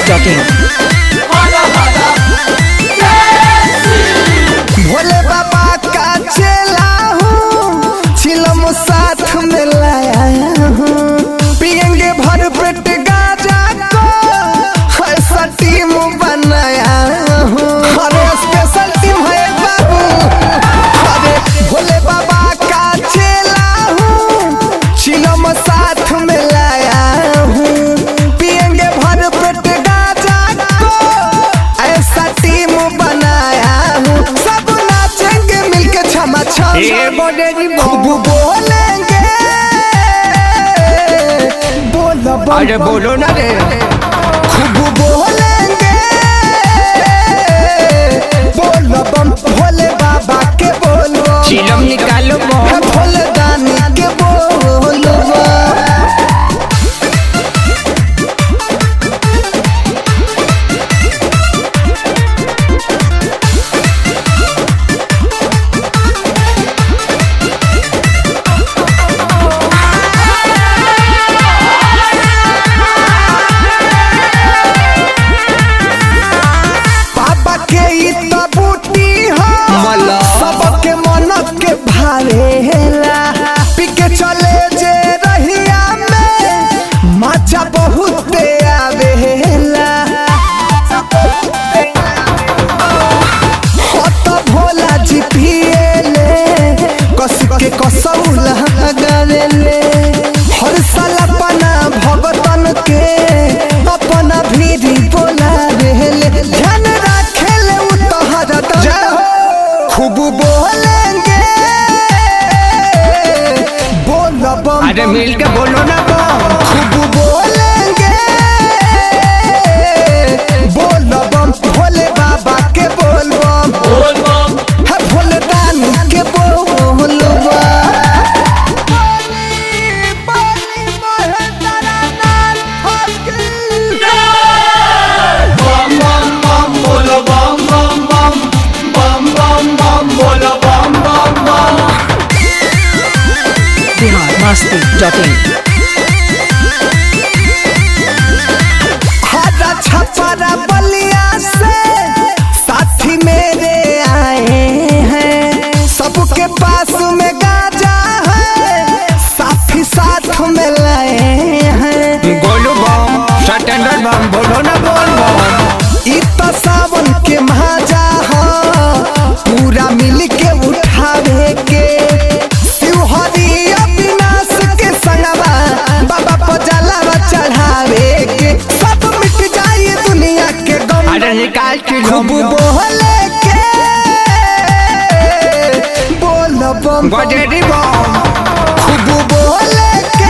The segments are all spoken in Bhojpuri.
masti.in। भोले बाबा का चेला हूँ, चिलम साथ में लाया हूँ, पियेंगे भर पेट गाजा को, ऐसा टीम बनाया हूँ। अरे स्पेशल टीम है बाबू। अरे भोले बाबा का चेला हूँ, चिलम साथ में लाया हूँ, पियेंगे भर पेट गाजा को, ऐसा टीम बनाया हूँ। सब नाचेंगे मिलके छमा छम, खूब बोलेंगे, बोलो बम। अरे बोलो ना रे। खूब बोलेंगे, बोलो बम। भोले बाबा के बोलो, चिलम निकालो बम। भोले दानी के बोलो। बाबा के ई त बूटी हो, सबके मन के भावेला, पिके चले जे रहिया में, मजा बहुत आवेला। हो त भोला जी पिएले, कस के कसौला लगावेले, हर साल अपना भगतन के अपना भीरी बोलावेले, ध्यान रखेले उ तो हरदम। खूब बोलेंगे, बोलो बम। अरे मिल के बोलो ना बम। खूब बोलेंगे, बोलो बम। भोले बाबा के बोल बम, है भोले दानी के बोल बम। बिहार masti.in। हरा छपरा बलिया से साथी मेरे आए हैं, सबके पास में गाजा है, साथी साथ में लाए हैं। बोलो बम। सटेंडर बम बोलो ना बोल बम। ई तो सावन के महाजा हो, पूरा मिल के उठावे के, शिवहरी अविनाश के संगवा, बाबा पर जलावा चढ़ावे के, सब मिट जाए दुनिया के गम। अरे निकाल चिलम। खूब बोले के, बोलो बम। गजेरी बम। खूब बोले के,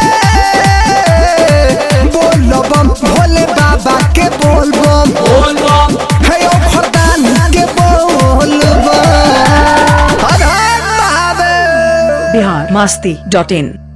बोलो बम। भोले बाबा के बोल बम, है ओ खरदानी के बोल बम। हर हर महादेव। बिहार masti.in।